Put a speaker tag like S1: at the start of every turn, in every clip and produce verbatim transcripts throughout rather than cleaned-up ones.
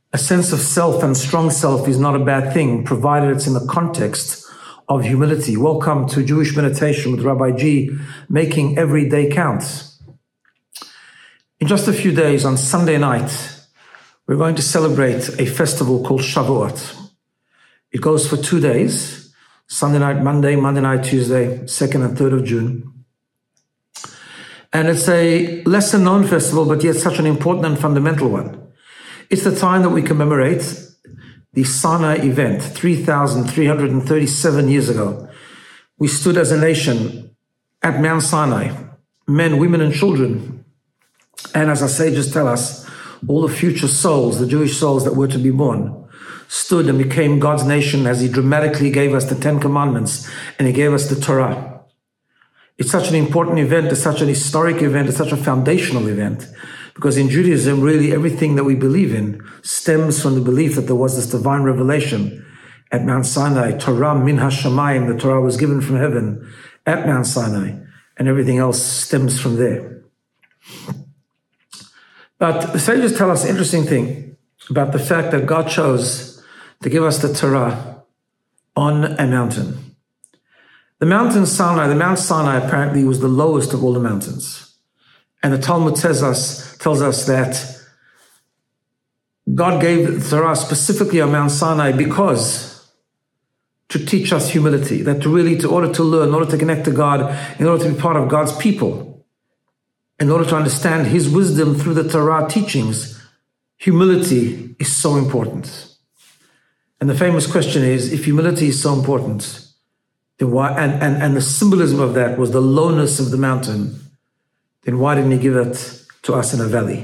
S1: A sense of self and strong self is not a bad thing, provided it's in the context of humility. Welcome to Jewish Meditation with Rabbi G, making every day count. In just a few days, on Sunday night, we're going to celebrate a festival called Shavuot. It goes for two days, Sunday night, Monday, Monday night, Tuesday, second and third of June. And it's a lesser known festival, but yet such an important and fundamental one. It's the time that we commemorate the Sinai event, three thousand three hundred thirty-seven years ago. We stood as a nation at Mount Sinai, men, women, and children. And as our sages tell us, all the future souls, the Jewish souls that were to be born, stood and became God's nation as he dramatically gave us the Ten Commandments and he gave us the Torah. It's such an important event, it's such an historic event, it's such a foundational event. Because in Judaism, really everything that we believe in stems from the belief that there was this divine revelation at Mount Sinai. Torah min hashamayim, the Torah was given from heaven at Mount Sinai, and everything else stems from there. But the sages tell us an interesting thing about the fact that God chose to give us the Torah on a mountain. The mountain Sinai, the Mount Sinai apparently was the lowest of all the mountains. And the Talmud tells us, tells us that God gave the Torah specifically on Mount Sinai because to teach us humility, that to really, to order to learn, in order to connect to God, in order to be part of God's people, in order to understand his wisdom through the Torah teachings, humility is so important. And the famous question is, if humility is so important, then why, and, and, and the symbolism of that was the lowness of the mountain, then why didn't he give it to us in a valley?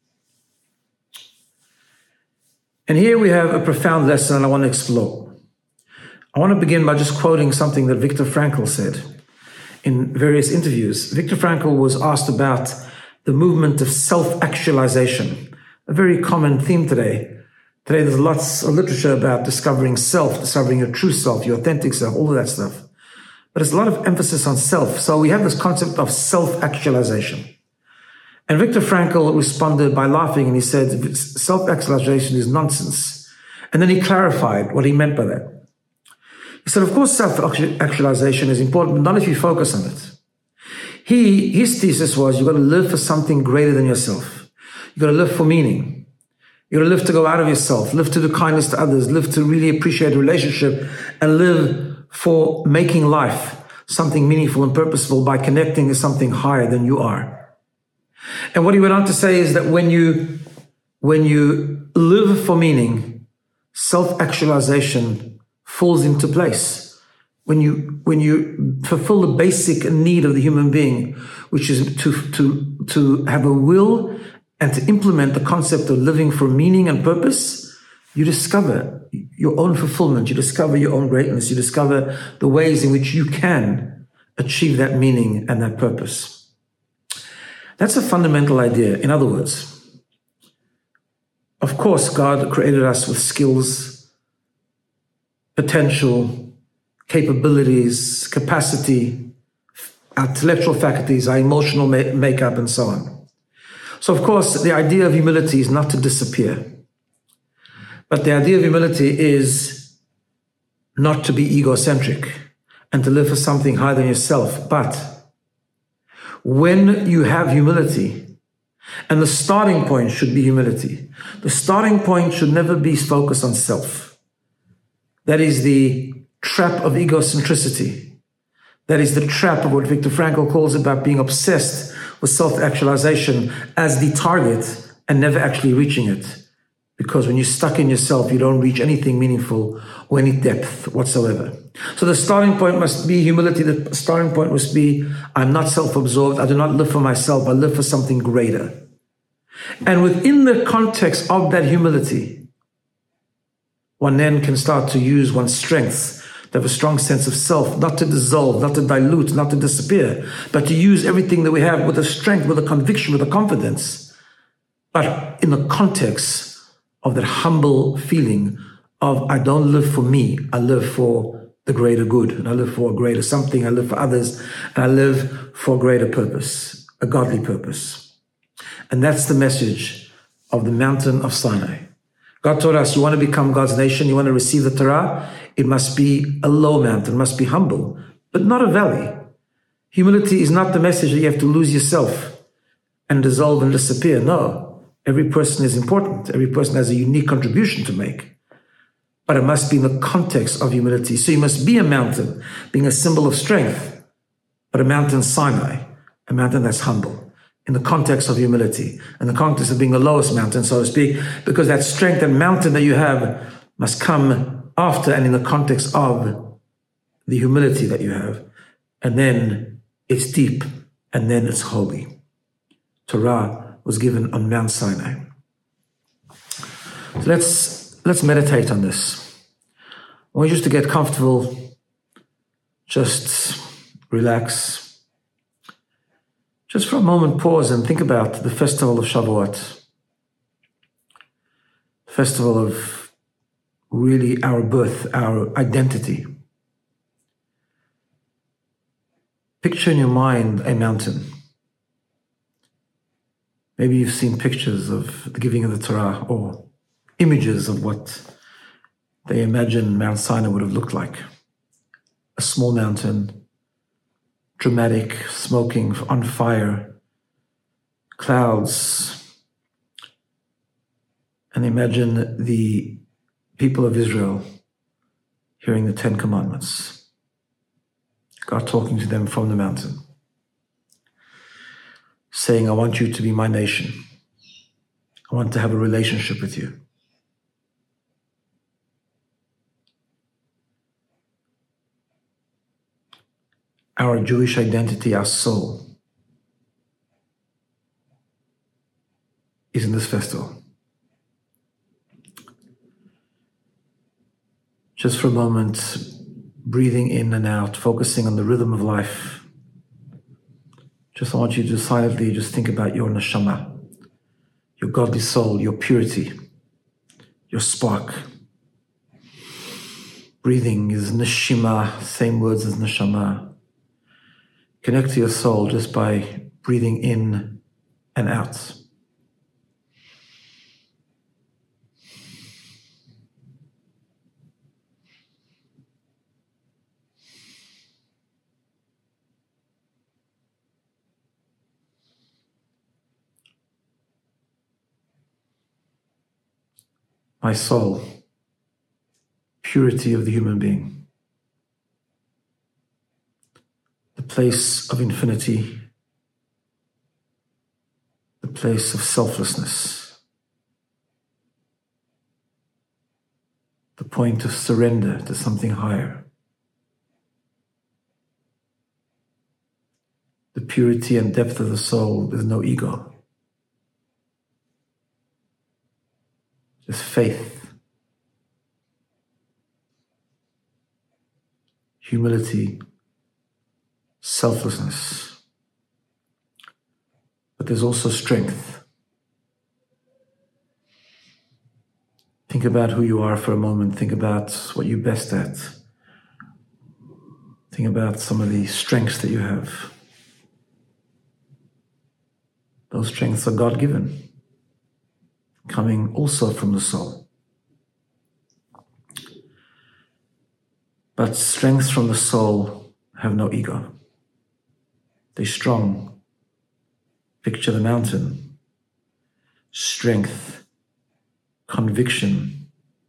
S1: And here we have a profound lesson I want to explore. I want to begin by just quoting something that Viktor Frankl said in various interviews. Viktor Frankl was asked about the movement of self-actualization, a very common theme today. Today there's lots of literature about discovering self, discovering your true self, your authentic self, all of that stuff. But there's a lot of emphasis on self. So we have this concept of self-actualization. And Viktor Frankl responded by laughing and he said, self-actualization is nonsense. And then he clarified what he meant by that. He said, of course, self-actualization is important, but not if you focus on it. He, his thesis was, you've got to live for something greater than yourself. You've got to live for meaning. You've got to live to go out of yourself, live to do kindness to others, live to really appreciate a relationship, and live for making life something meaningful and purposeful by connecting to something higher than you are. And what he went on to say is that when you, when you live for meaning, self-actualization falls into place. When you, when you fulfill the basic need of the human being, which is to, to, to have a will and to implement the concept of living for meaning and purpose, you discover your own fulfillment, you discover your own greatness, you discover the ways in which you can achieve that meaning and that purpose. That's a fundamental idea. In other words, of course, God created us with skills, potential, capabilities, capacity, our intellectual faculties, our emotional ma- makeup, and so on. So, of course, the idea of humility is not to disappear. But the idea of humility is not to be egocentric and to live for something higher than yourself. But when you have humility, and the starting point should be humility, the starting point should never be focused on self. That is the trap of egocentricity. That is the trap of what Viktor Frankl calls about being obsessed with self-actualization as the target and never actually reaching it. Because when you're stuck in yourself, you don't reach anything meaningful or any depth whatsoever. So the starting point must be humility. The starting point must be, I'm not self-absorbed. I do not live for myself. I live for something greater. And within the context of that humility, one then can start to use one's strengths, to have a strong sense of self, not to dissolve, not to dilute, not to disappear, but to use everything that we have with a strength, with a conviction, with a confidence, but in the context of that humble feeling of, I don't live for me, I live for the greater good, and I live for a greater something, I live for others, and I live for a greater purpose, a godly purpose. And that's the message of the mountain of Sinai. God taught us, you want to become God's nation, you want to receive the Torah, it must be a low mountain, it must be humble, but not a valley. Humility is not the message that you have to lose yourself and dissolve and disappear. No, every person is important. Every person has a unique contribution to make. But it must be in the context of humility. So you must be a mountain, being a symbol of strength, but a mountain Sinai, a mountain that's humble, in the context of humility, in the context of being the lowest mountain, so to speak, because that strength and mountain that you have must come after and in the context of the humility that you have. And then it's deep, and then it's holy. Torah was given on Mount Sinai. So let's, let's meditate on this. I want you just to get comfortable, just relax. Just for a moment, pause and think about the festival of Shavuot. Festival of really our birth, our identity. Picture in your mind a mountain. Maybe you've seen pictures of the giving of the Torah or images of what they imagine Mount Sinai would have looked like. A small mountain, dramatic, smoking, on fire, clouds. And imagine the people of Israel hearing the Ten Commandments. God talking to them from the mountain, saying, I want you to be my nation. I want to have a relationship with you. Our Jewish identity, our soul, is in this festival. Just for a moment, breathing in and out, focusing on the rhythm of life. Just I want you to silently just think about your neshama, your godly soul, your purity, your spark. Breathing is neshima, same words as neshama. Connect to your soul just by breathing in and out. My soul, purity of the human being. The place of infinity, the place of selflessness, the point of surrender to something higher. The purity and depth of the soul with no ego. Just faith, humility, selflessness. But there's also strength. Think about who you are for a moment. Think about what you're best at. Think about some of the strengths that you have. Those strengths are God-given, coming also from the soul. But strengths from the soul have no ego. They're strong. Picture the mountain. Strength, conviction,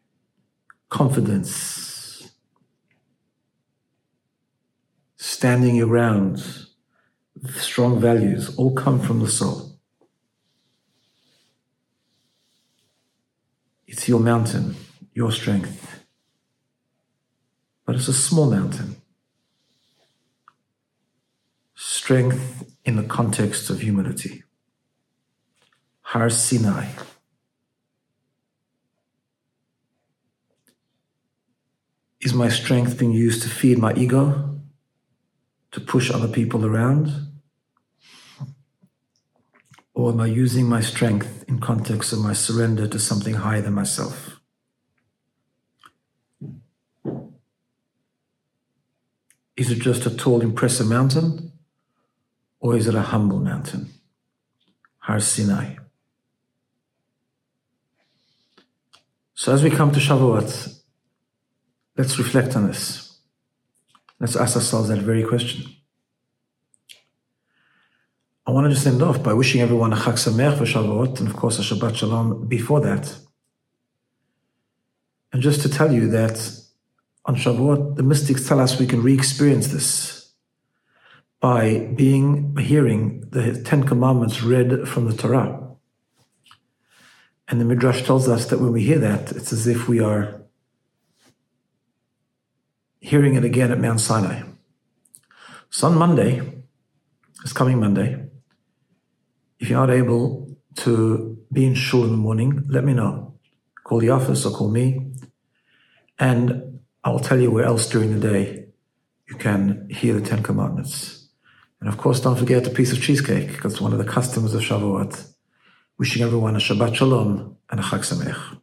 S1: confidence, standing your ground, strong values, all come from the soul. It's your mountain, your strength. But it's a small mountain. Strength in the context of humility. Har Sinai. Is my strength being used to feed my ego, to push other people around? Or am I using my strength in context of my surrender to something higher than myself? Is it just a tall, impressive mountain? Or is it a humble mountain? Har Sinai. So as we come to Shavuot, let's reflect on this. Let's ask ourselves that very question. I want to just end off by wishing everyone a Chag Sameach for Shavuot, and of course a Shabbat Shalom before that. And just to tell you that on Shavuot, the mystics tell us we can re-experience this by being, by hearing the Ten Commandments read from the Torah. And the Midrash tells us that when we hear that, it's as if we are hearing it again at Mount Sinai. So on Monday, this coming Monday, if you're not able to be in shul in the morning, let me know. Call the office or call me, and I'll tell you where else during the day you can hear the Ten Commandments. And of course, don't forget a piece of cheesecake, because it's one of the customs of Shavuot. Wishing everyone a Shabbat Shalom and a Chag Sameach.